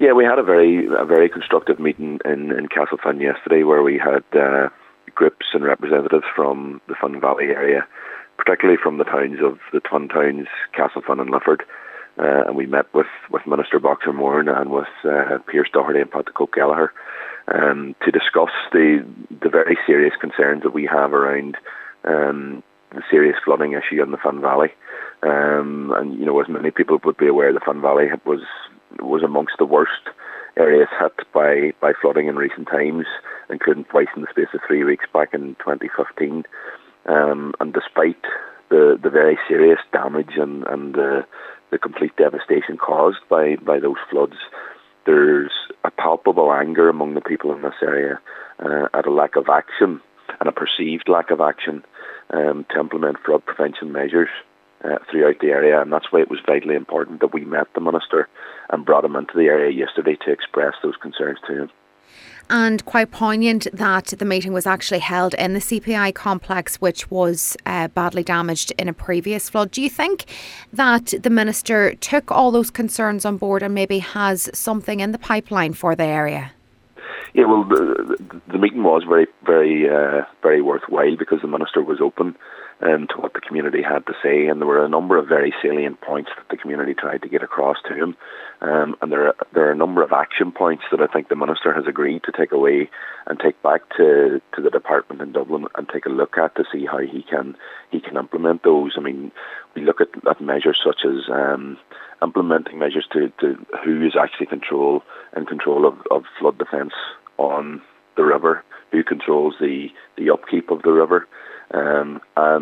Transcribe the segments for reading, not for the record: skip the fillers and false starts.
Yeah, we had a very constructive meeting in Castlefin yesterday, where we had groups and representatives from the Fun Valley area, particularly from the towns of the twin towns, Castlefin and Lifford. And we met with Minister Boxer Moran and with Pierce Doherty and Pat the Cope Gallagher to discuss the very serious concerns that we have around the serious flooding issue in the Fun Valley. And as many people would be aware, the Fun Valley was amongst the worst areas hit by flooding in recent times, including twice in the space of 3 weeks back in 2015. And despite the very serious damage and the complete devastation caused by those floods, there's a palpable anger among the people in this area at a lack of action, and a perceived lack of action to implement flood prevention measures throughout the area. And that's why it was vitally important that we met the Minister and brought him into the area yesterday to express those concerns to him. And quite poignant that the meeting was actually held in the CPI complex, which was badly damaged in a previous flood. Do you think that the Minister took all those concerns on board and maybe has something in the pipeline for the area? Yeah, well, the meeting was very worthwhile, because the Minister was open to what the community had to say, and there were a number of very salient points that the community tried to get across to him. And there are a number of action points that I think the Minister has agreed to take away and take back to the department in Dublin and take a look at to see how he can implement those. I mean, we look at measures such as implementing measures to who is actually in control of flood defence on the river, who controls the upkeep of the river, and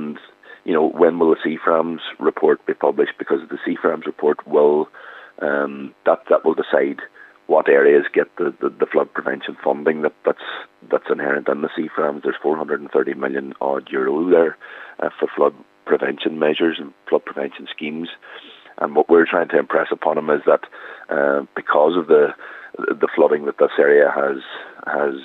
when will the CFRAMS report be published? Because the CFRAMS report will that will decide what areas get the flood prevention funding that's inherent in the CFRAMS. There's 430 million odd euro there for flood prevention measures and flood prevention schemes. And what we're trying to impress upon him is that because of the flooding that this area has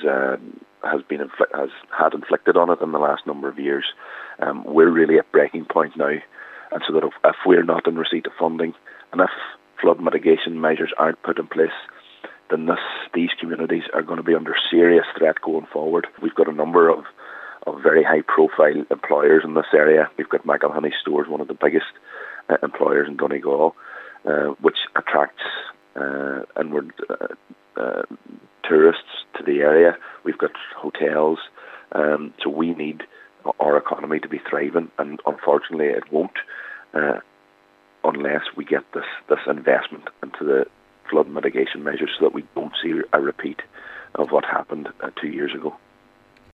had inflicted on it in the last number of years, we're really at breaking point now. And so that if we're not in receipt of funding, and if flood mitigation measures aren't put in place, then these communities are going to be under serious threat going forward. We've got a number of very high-profile employers in this area. We've got McElhenny Stores, one of the biggest employers in Donegal, which attracts inward tourists to the area. We've got hotels, so we need our economy to be thriving, and unfortunately it won't unless we get this investment into the flood mitigation measures, so that we don't see a repeat of what happened 2 years ago.